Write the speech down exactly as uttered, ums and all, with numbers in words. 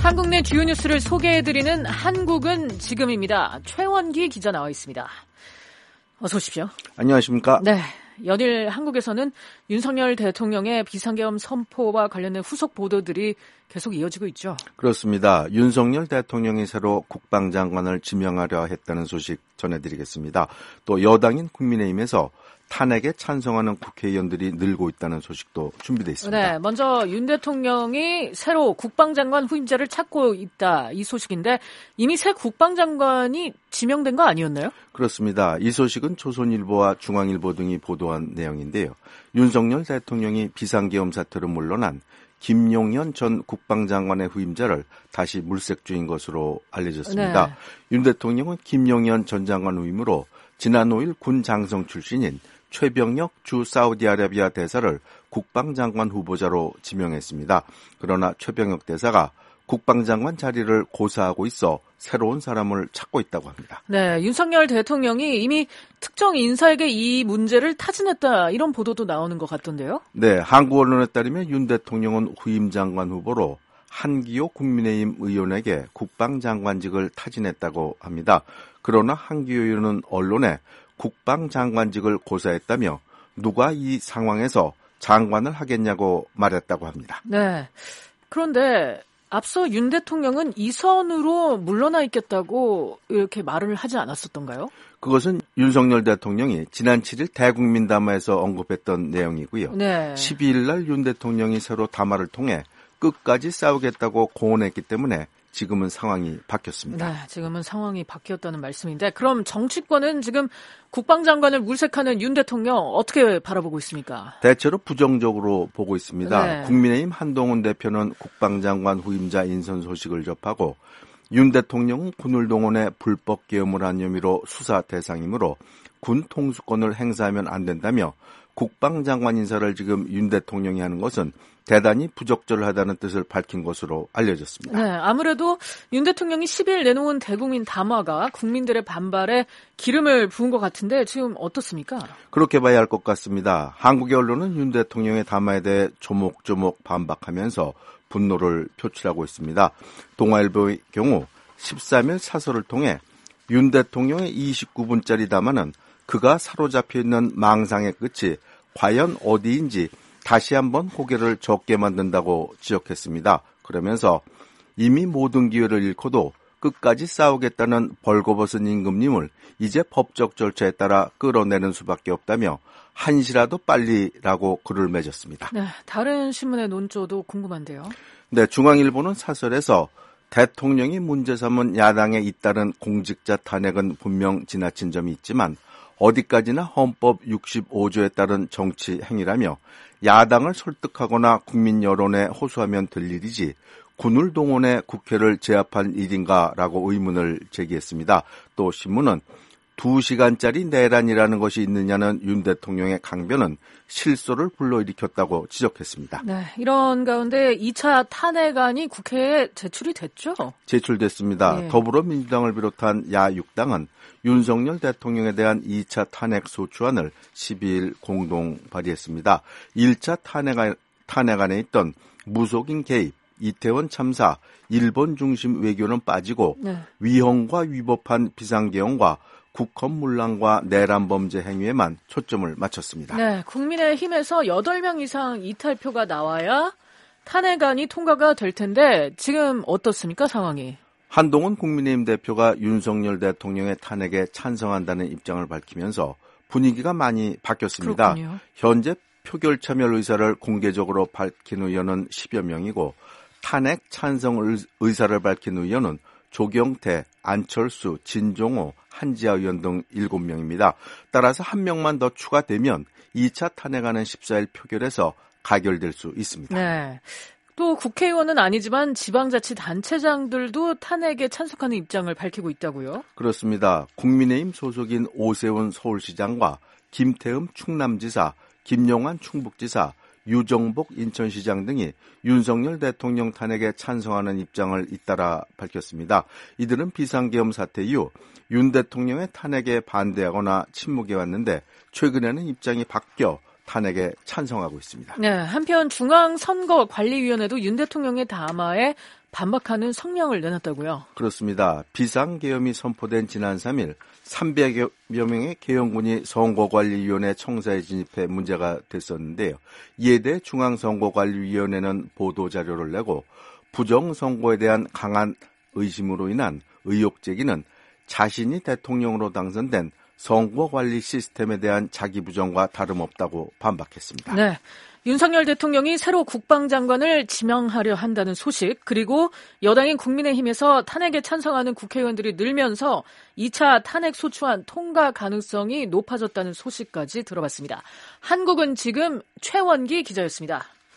한국 내 주요 뉴스를 소개해드리는 한국은 지금입니다. 최원기 기자 나와 있습니다. 어서 오십시오. 안녕하십니까? 네. 연일 한국에서는 윤석열 대통령의 비상계엄 선포와 관련된 후속 보도들이 계속 이어지고 있죠. 그렇습니다. 윤석열 대통령이 새로 국방장관을 지명하려 했다는 소식 전해드리겠습니다. 또 여당인 국민의힘에서 탄핵에 찬성하는 국회의원들이 늘고 있다는 소식도 준비되어 있습니다. 네, 먼저 윤 대통령이 새로 국방장관 후임자를 찾고 있다 이 소식인데 이미 새 국방장관이 지명된 거 아니었나요? 그렇습니다. 이 소식은 조선일보와 중앙일보 등이 보도한 내용인데요. 윤석열 대통령이 비상계엄 사태로 물러난 김용현 전 국방장관의 후임자를 다시 물색 중인 것으로 알려졌습니다. 네. 윤 대통령은 김용현 전 장관 후임으로 지난 오일 군 장성 출신인 최병혁 주 사우디아라비아 대사를 국방장관 후보자로 지명했습니다. 그러나 최병혁 대사가 국방장관 자리를 고사하고 있어 새로운 사람을 찾고 있다고 합니다. 네, 윤석열 대통령이 이미 특정 인사에게 이 문제를 타진했다 이런 보도도 나오는 것 같던데요? 네, 한국 언론에 따르면 윤 대통령은 후임 장관 후보로 한기호 국민의힘 의원에게 국방장관직을 타진했다고 합니다. 그러나 한기호 의원은 언론에 국방장관직을 고사했다며 누가 이 상황에서 장관을 하겠냐고 말했다고 합니다. 네, 그런데 앞서 윤 대통령은 이 선으로 물러나 있겠다고 이렇게 말을 하지 않았었던가요? 그것은 윤석열 대통령이 지난 칠일 대국민 담화에서 언급했던 내용이고요. 네. 십이일 날 윤 대통령이 새로 담화를 통해 끝까지 싸우겠다고 고언했기 때문에 지금은 상황이 바뀌었습니다. 네, 지금은 상황이 바뀌었다는 말씀인데 그럼 정치권은 지금 국방장관을 물색하는 윤 대통령 어떻게 바라보고 있습니까? 대체로 부정적으로 보고 있습니다. 네. 국민의힘 한동훈 대표는 국방장관 후임자 인선 소식을 접하고 윤 대통령은 군을 동원해 불법 계엄을 한 혐의로 수사 대상이므로 군 통수권을 행사하면 안 된다며 국방장관 인사를 지금 윤 대통령이 하는 것은 대단히 부적절하다는 뜻을 밝힌 것으로 알려졌습니다. 네, 아무래도 윤 대통령이 십일 내놓은 대국민 담화가 국민들의 반발에 기름을 부은 것 같은데 지금 어떻습니까? 그렇게 봐야 할 것 같습니다. 한국의 언론은 윤 대통령의 담화에 대해 조목조목 반박하면서 분노를 표출하고 있습니다. 동아일보의 경우 십삼 일 사설을 통해 윤 대통령의 이십구 분짜리 담화는 그가 사로잡혀 있는 망상의 끝이 과연 어디인지 다시 한번 고개를 젓게 만든다고 지적했습니다. 그러면서 이미 모든 기회를 잃고도 끝까지 싸우겠다는 벌거벗은 임금님을 이제 법적 절차에 따라 끌어내는 수밖에 없다며 한시라도 빨리라고 글을 맺었습니다. 네, 다른 신문의 논조도 궁금한데요. 네, 중앙일보는 사설에서 대통령이 문제 삼은 야당에 잇따른 공직자 탄핵은 분명 지나친 점이 있지만 어디까지나 헌법 육십오 조에 따른 정치 행위라며 야당을 설득하거나 국민 여론에 호소하면 될 일이지 군을 동원해 국회를 제압한 일인가라고 의문을 제기했습니다. 또 신문은 두 시간짜리 내란이라는 것이 있느냐는 윤 대통령의 강변은 실소를 불러일으켰다고 지적했습니다. 네, 이런 가운데 이 차 탄핵안이 국회에 제출이 됐죠? 제출됐습니다. 네. 더불어민주당을 비롯한 야육 당은 윤석열 대통령에 대한 이 차 탄핵 소추안을 십이일 공동 발의했습니다. 일 차 탄핵안, 탄핵안에 있던 무속인 개입, 이태원 참사, 일본 중심 외교는 빠지고 네. 위헌과 위법한 비상계엄과 국헌문란과 내란범죄 행위에만 초점을 맞췄습니다. 네, 국민의힘에서 여덟 명 이상 이탈표가 나와야 탄핵안이 통과가 될 텐데 지금 어떻습니까, 상황이? 한동훈 국민의힘 대표가 윤석열 대통령의 탄핵에 찬성한다는 입장을 밝히면서 분위기가 많이 바뀌었습니다. 그렇군요. 현재 표결 참여 의사를 공개적으로 밝힌 의원은 십여 명이고 탄핵 찬성 의사를 밝힌 의원은 조경태, 안철수, 진종호, 한지아 의원 등 일곱 명입니다. 따라서 한 명만 더 추가되면 이 차 탄핵안은 십사일 표결에서 가결될 수 있습니다. 네. 또 국회의원은 아니지만 지방자치단체장들도 탄핵에 찬성하는 입장을 밝히고 있다고요? 그렇습니다. 국민의힘 소속인 오세훈 서울시장과 김태흠 충남지사, 김용환 충북지사, 유정복 인천시장 등이 윤석열 대통령 탄핵에 찬성하는 입장을 잇따라 밝혔습니다. 이들은 비상계엄 사태 이후 윤 대통령의 탄핵에 반대하거나 침묵해왔는데 최근에는 입장이 바뀌어 탄핵에 찬성하고 있습니다. 네, 한편 중앙선거관리위원회도 윤 대통령의 담화에 반박하는 성명을 내놨다고요. 그렇습니다. 비상계엄이 선포된 지난 삼 일 삼백여 명의 계엄군이 선거관리위원회 청사에 진입해 문제가 됐었는데요. 이에 대해 중앙선거관리위원회는 보도자료를 내고 부정선거에 대한 강한 의심으로 인한 의혹 제기는 자신이 대통령으로 당선된 선거관리 시스템에 대한 자기 부정과 다름없다고 반박했습니다. 네. 윤석열 대통령이 새로 국방장관을 지명하려 한다는 소식, 그리고 여당인 국민의힘에서 탄핵에 찬성하는 국회의원들이 늘면서 이 차 탄핵 소추안 통과 가능성이 높아졌다는 소식까지 들어봤습니다. 한국은 지금 최원기 기자였습니다.